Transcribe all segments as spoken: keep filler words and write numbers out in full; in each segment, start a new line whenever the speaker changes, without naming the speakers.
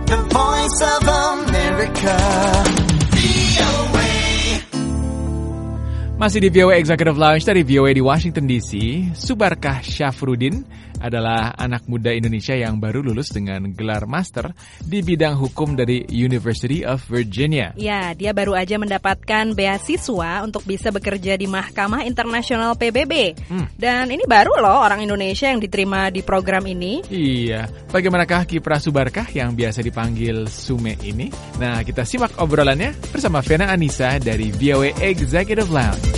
the voice of America.
Masih di V O A Executive Lounge dari V O A di Washington D C. Subarkah Syafruddin adalah anak muda Indonesia yang baru lulus dengan gelar master di bidang hukum dari University of Virginia.
Ya, dia baru aja mendapatkan beasiswa untuk bisa bekerja di Mahkamah Internasional P B B. Hmm. Dan ini baru loh orang Indonesia yang diterima di program ini.
Iya, bagaimanakah kiprah Subarkah yang biasa dipanggil Sume ini? Nah, kita simak obrolannya bersama Vena Anissa dari V O A Executive Lounge.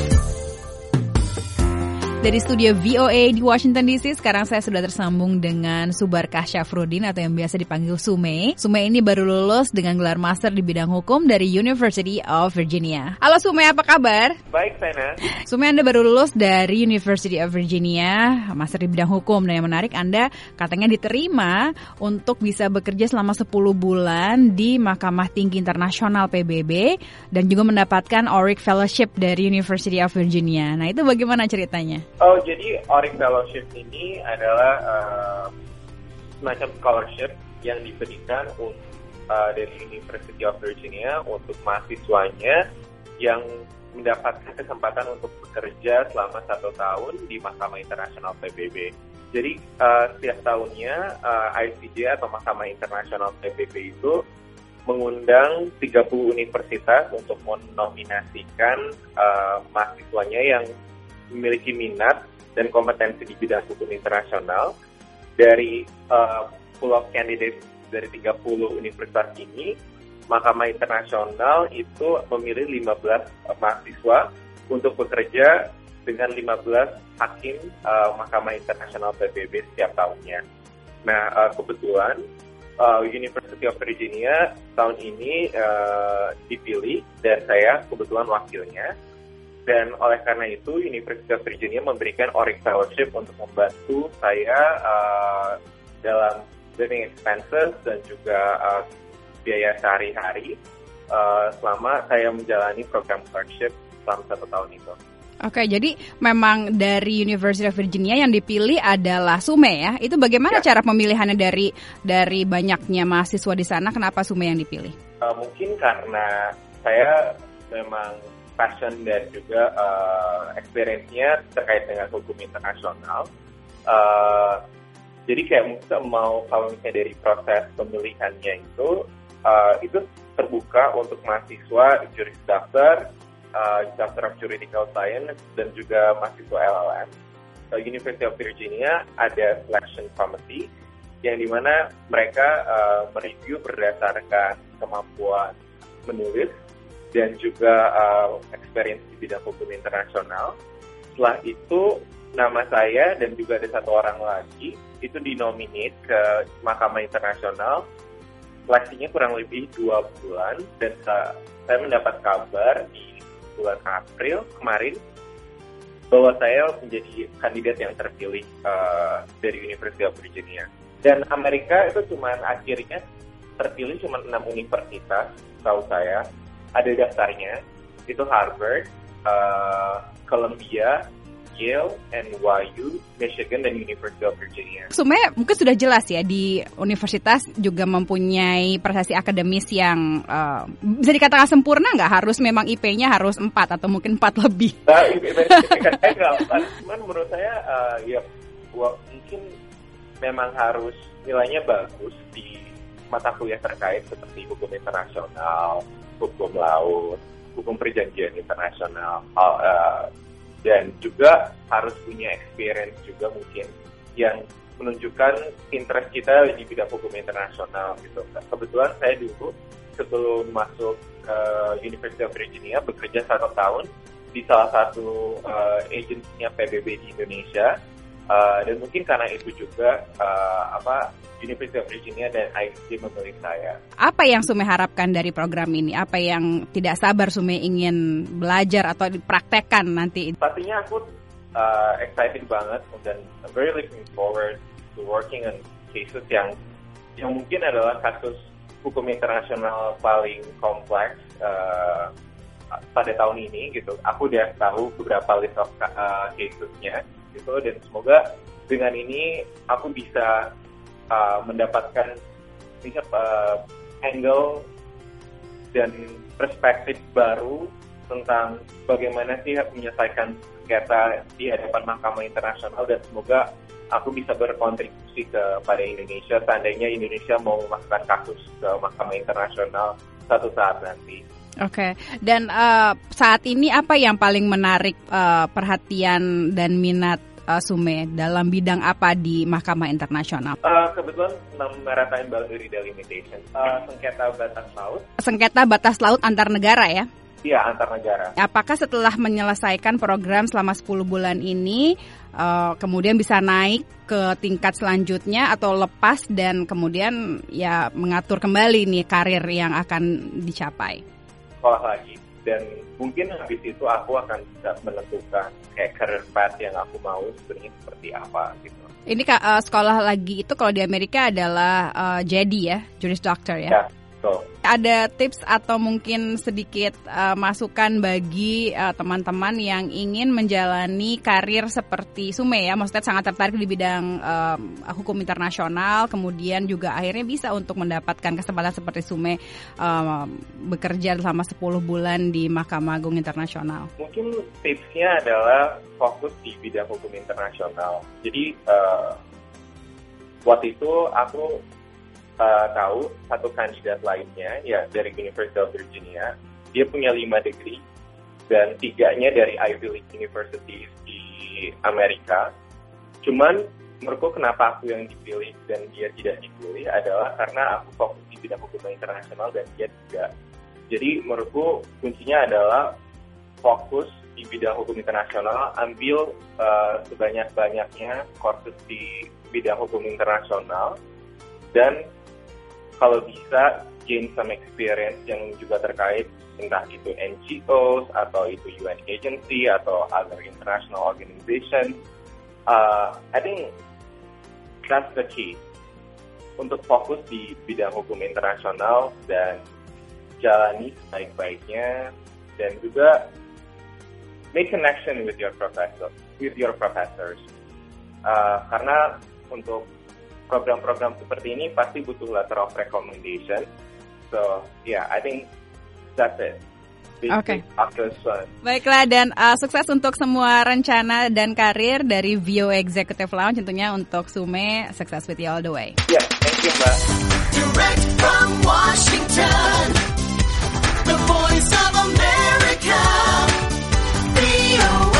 Dari studio V O A di Washington D C, sekarang saya sudah tersambung dengan Subarkah Syafruddin atau yang biasa dipanggil Sume. Sume ini baru lulus dengan gelar master di bidang hukum dari University of Virginia. Halo Sume, apa kabar?
Baik, Vena.
Sume, Anda baru lulus dari University of Virginia, master di bidang hukum. Dan yang menarik, Anda katanya diterima untuk bisa bekerja selama sepuluh bulan di Mahkamah Tinggi Internasional P B B dan juga mendapatkan Orrick Fellowship dari University of Virginia. Nah, itu bagaimana ceritanya?
Oh, jadi Orrick Fellowship ini adalah uh, semacam scholarship yang diberikan uh, dari University of Virginia untuk mahasiswanya yang mendapatkan kesempatan untuk bekerja selama satu tahun di Mahkamah Internasional P B B. Jadi uh, setiap tahunnya uh, I C J atau Mahkamah Internasional P B B itu mengundang tiga puluh universitas untuk menominasikan uh, mahasiswanya yang memiliki minat dan kompetensi di bidang hukum internasional. Dari uh, pool of candidates dari tiga puluh universitas ini, Mahkamah Internasional itu memilih lima belas uh, mahasiswa untuk bekerja dengan lima belas hakim uh, Mahkamah Internasional P B B setiap tahunnya. Nah, uh, kebetulan uh, University of Virginia tahun ini uh, dipilih dan saya kebetulan wakilnya. Dan oleh karena itu, University of Virginia memberikan Orrick Fellowship untuk membantu saya uh, dalam living expenses dan juga uh, biaya sehari-hari uh, selama saya menjalani program clerkship selama satu tahun itu.
Oke, jadi memang dari University of Virginia yang dipilih adalah Sume ya. Itu bagaimana ya cara pemilihannya dari dari banyaknya mahasiswa di sana? Kenapa Sume yang dipilih?
Uh, mungkin karena saya memang passion dan juga uh, experience-nya terkait dengan hukum internasional. Uh, jadi kayak mungkin mau kalau misalnya dari proses pemilihannya itu, uh, itu terbuka untuk mahasiswa juris doctor, uh, Doctor of Juridical Science, dan juga mahasiswa L L M. Uh, University of Virginia ada selection committee yang dimana mereka uh, mereview berdasarkan kemampuan menulis dan juga uh, experience di bidang hukum internasional. Setelah itu, nama saya dan juga ada satu orang lagi itu dinominate ke Mahkamah Internasional. Seleksinya kurang lebih dua bulan dan sa- saya mendapat kabar di bulan April kemarin bahwa saya menjadi kandidat yang terpilih uh, dari University of Virginia. Dan Amerika itu cuma akhirnya terpilih cuma enam universitas, tahu saya. Ada daftarnya, itu Harvard, uh, Columbia, Yale, N Y U, Michigan, dan University of Virginia.
Sebenarnya mungkin sudah jelas ya, di universitas juga mempunyai prestasi akademis yang uh, bisa dikatakan sempurna nggak? Harus memang I P-nya harus empat atau mungkin empat lebih?
Nah, I P-nya nggak empat, cuman menurut saya uh, ya gua, mungkin memang harus nilainya bagus di mata kuliah terkait seperti hukum internasional, hukum laut, hukum perjanjian internasional, uh, dan juga harus punya experience juga mungkin yang menunjukkan interest kita di bidang hukum internasional gitu. Kebetulan saya dulu sebelum masuk ke uh, University of Virginia bekerja satu tahun di salah satu uh, agensinya P B B di Indonesia, uh, dan mungkin karena itu juga uh, apa University of Virginia dan I C J memilih saya.
Apa yang Sume harapkan dari program ini? Apa yang tidak sabar Sume ingin belajar atau dipraktekkan nanti?
Pastinya aku uh, excited banget dan very looking forward to working on cases yang yang mungkin adalah kasus hukum internasional paling kompleks uh, pada tahun ini gitu. Aku udah tahu beberapa list of uh, casesnya gitu, dan semoga dengan ini aku bisa Uh, mendapatkan lihat uh, angle dan perspektif baru tentang bagaimana sih menyelesaikan sengketa di hadapan Mahkamah Internasional, dan semoga aku bisa berkontribusi kepada Indonesia seandainya Indonesia mau memasukkan kasus ke Mahkamah Internasional satu saat nanti.
Oke, okay. Dan uh, saat ini apa yang paling menarik uh, perhatian dan minat uh, Sume dalam bidang apa di Mahkamah Internasional?
Uh, kebetulan Maritime Boundary Delimitation, uh, sengketa batas laut.
Sengketa batas laut antar negara ya?
Iya, antar negara.
Apakah setelah menyelesaikan program selama sepuluh bulan ini, uh, kemudian bisa naik ke tingkat selanjutnya atau lepas dan kemudian ya mengatur kembali nih karir yang akan dicapai?
Sekolah lagi. Dan mungkin habis itu aku akan bisa menentukan kayak career path yang aku mau sebenarnya seperti apa gitu. Ini
uh, sekolah lagi itu kalau di Amerika adalah uh, J D ya, Juris Doctor ya?
Ya. So.
Ada tips atau mungkin sedikit uh, masukan bagi uh, teman-teman yang ingin menjalani karir seperti Sume ya, maksudnya sangat tertarik di bidang uh, hukum internasional, kemudian juga akhirnya bisa untuk mendapatkan kesempatan seperti Sume uh, bekerja selama sepuluh bulan di Mahkamah Agung Internasional.
Mungkin tipsnya adalah fokus di bidang hukum internasional. Jadi uh, waktu itu aku Uh, tahu satu kandidat lainnya ya dari University of Virginia, dia punya lima degree dan tiganya dari Ivy League University di Amerika. Cuman menurutku kenapa aku yang dipilih dan dia tidak dipilih adalah karena aku fokus di bidang hukum internasional dan dia tidak. Jadi menurutku kuncinya adalah fokus di bidang hukum internasional, ambil uh, sebanyak-banyaknya kursus di bidang hukum internasional, dan kalau bisa gain some experience yang juga terkait entah itu N G Os atau itu U N agency atau other international organization. Uh, I think that's the key. Untuk fokus di bidang hukum internasional dan jalani sebaik-baiknya, dan juga make connection with your professor, with your professors. Uh, karena untuk program-program seperti ini pasti butuh letter of recommendation. So, yeah, I think that's it.
Oke.
Okay.
Baiklah, dan uh, sukses untuk semua rencana dan karir dari V O Executive Lounge, tentunya untuk Sume, success with you all the way.
Yeah, thank you, Mbak.
Direct from Washington, the voice of America, V O A.